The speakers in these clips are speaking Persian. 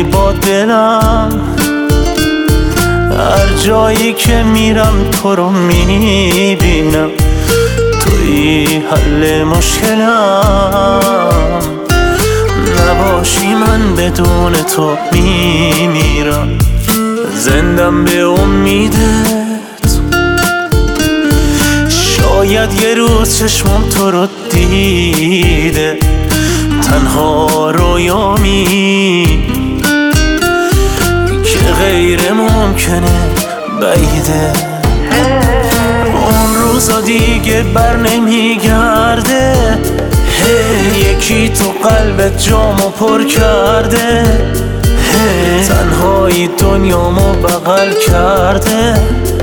میمونی با دلم، هر جایی که میرم تو رو میبینم، توی حل مشکلم. نباشی من بدون تو میمیرم، زندم به امیدت. شاید یه روز چشمم تو رو دیده، تنها رویامی که غیر ممکنه بعیده. اون روزا دیگه بر نمیگرده، یکی تو قلبت جامو پر کرده، تنهایی دنیامو بغل کرده.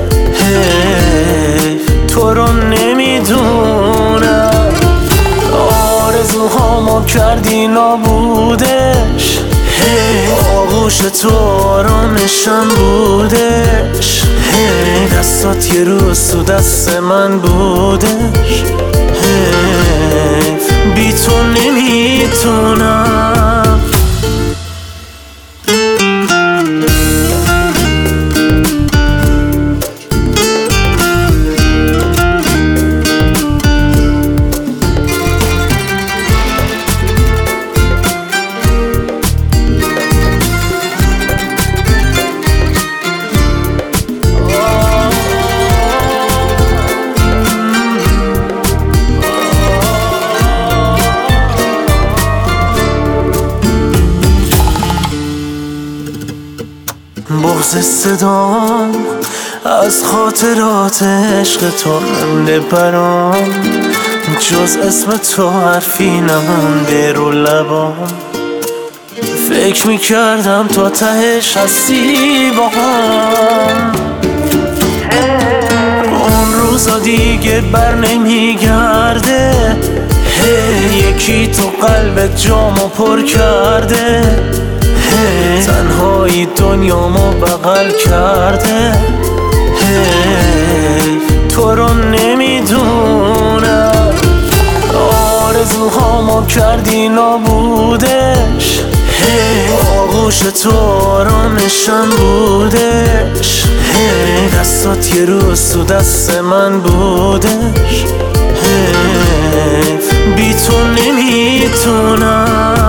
تو رو نمیدونم، آرزوهامو کردی نابودش، آغوش تو آرامشم بودش، دستات یه روز تو دست من بودش. بی تو نمیتونم. بغض صدام از خاطرات عشق تو مونده برام، جز اسم تو حرفی نمونده رو لبام. فکر میکردم تا تهش هستی با هم، اون روزا دیگه بر نمیگرده، یکی تو قلبت جامو پر کرده، تنهایی دنیامو بغل کرده. تو رو نمیدونم، آرزوهامو کردی نابودش، آغوش تو آرامشم بودش، دستات یه روز تو دست من بودش. بی تو نمیتونم.